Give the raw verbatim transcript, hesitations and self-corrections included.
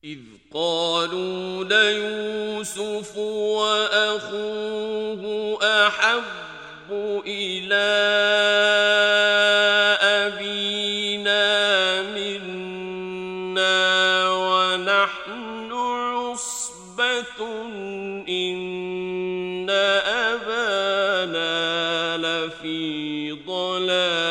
إذ قالوا ليوسف وأخوه أحب إلى أبينا منا ونحن عصبة إن أبانا لفي ضلال